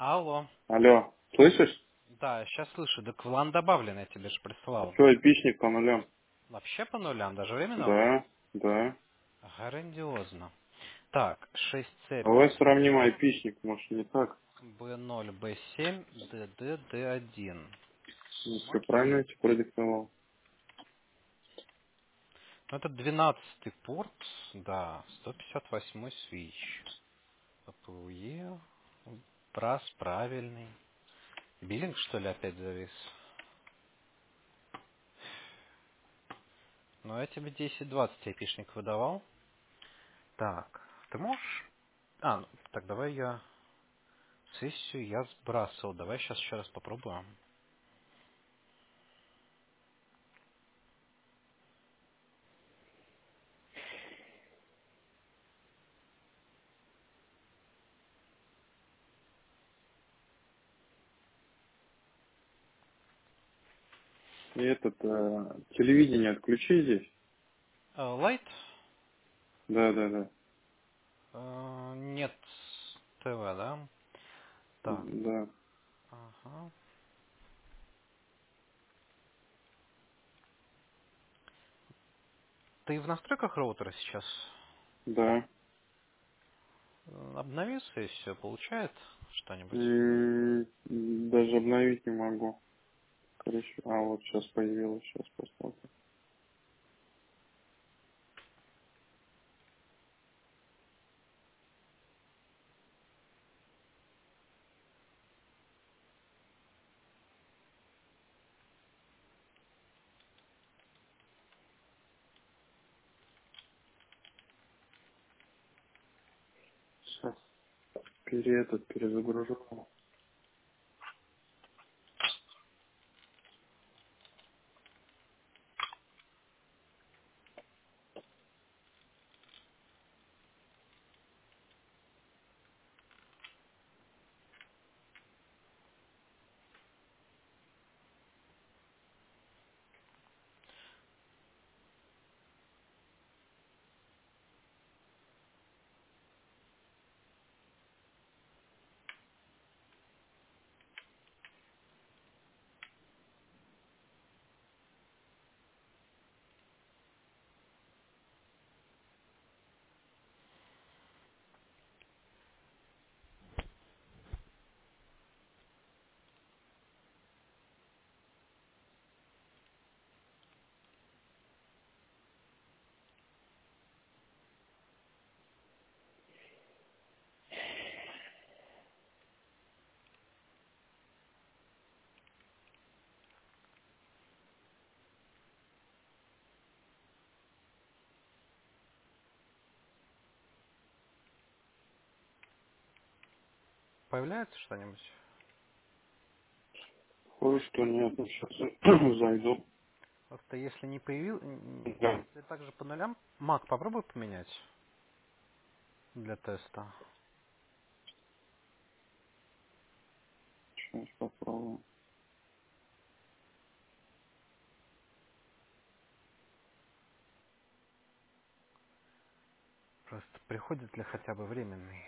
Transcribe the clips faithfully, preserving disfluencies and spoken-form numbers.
Алло. Алло, слышишь? Да, сейчас слышу. Так в лан добавлен, я тебе же присылал. Все, эпичник по нулям. Вообще по нулям, даже временно у нас? Да, да. Грандиозно. Так, шесть c Давай пять сравним ноль, эпичник, может не так. бэ ноль, бэ семь, дэ дэ, дэ один. Все правильно я Окей. тебе продиктовал. Ну, это двенадцатый порт, да, сто пятьдесят восьмой свич. пэ пэ у е, брас правильный. Биллинг, что ли, опять завис? Ну, я тебе десять двадцать айпишник выдавал. Так, ты можешь? А, ну, так давай я сессию я сбрасывал. Давай сейчас еще раз попробуем. И этот, э, телевидение отключи здесь. Лайт? Да, да, да. Нет ТВ, да? Так, Да, ага. Ты в настройках роутера сейчас? да. Э, Обнови сессию, получает что-нибудь? М, Даже обновить не могу. Короче, а вот сейчас появилось, сейчас посмотрим. Сейчас пере этот перезагружу. Появляется что-нибудь? Похоже, что нет, ну сейчас зайду. Просто если не появил, Да, если также по нулям, Мак, попробуй поменять для теста. сейчас попробую. Просто приходит ли хотя бы временный?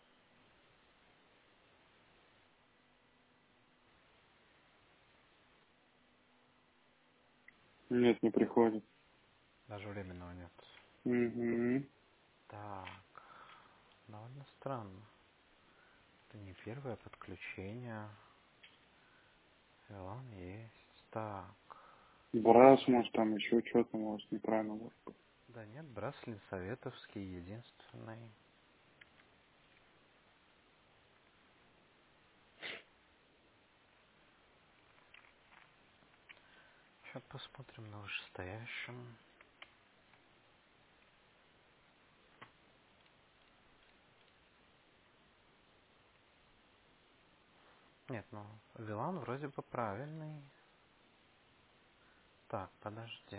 Нет, не приходит. Даже временного нет. Угу. Так, довольно странно. Это не первое подключение. Вилан есть. Так. Брас, может, там еще что-то, может, неправильно может быть. Да нет, Браслин Советовский единственный. Сейчас посмотрим на вышестоящем. Нет, ну, Вилан вроде бы правильный. Так, подожди.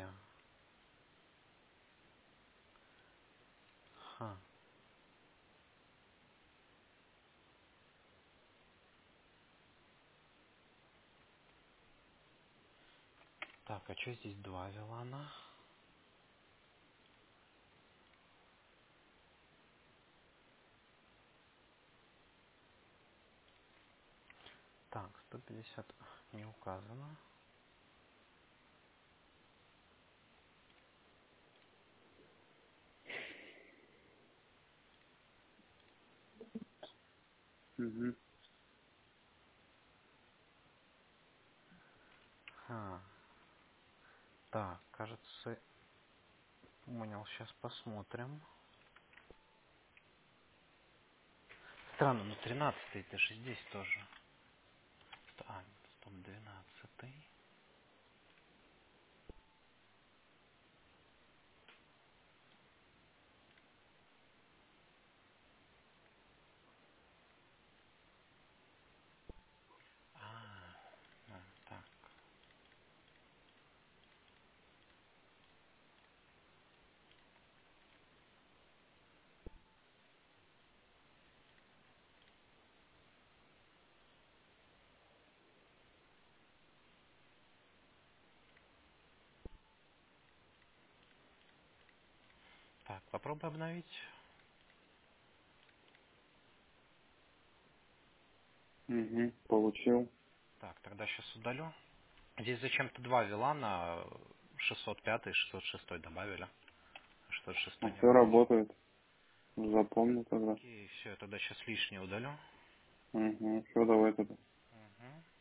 Ха. Так, а что здесь два Вилана? Так, сто пятьдесят не указано. Угу. А, так, кажется, понял. Сейчас посмотрим. Странно, но тринадцатый это же здесь тоже. А, стоп, двенадцатый. А, а, так. Так, попробуй обновить. Угу. Получил. Так, тогда сейчас удалю. Здесь зачем-то два вилана, шестьсот пятый и шестьсот шестой добавили. шестьсот шестой Ну, не все рабочий. работает. Запомню тогда. Окей, все, я тогда сейчас лишнее удалю. Угу. Все, давай тогда. Мгм.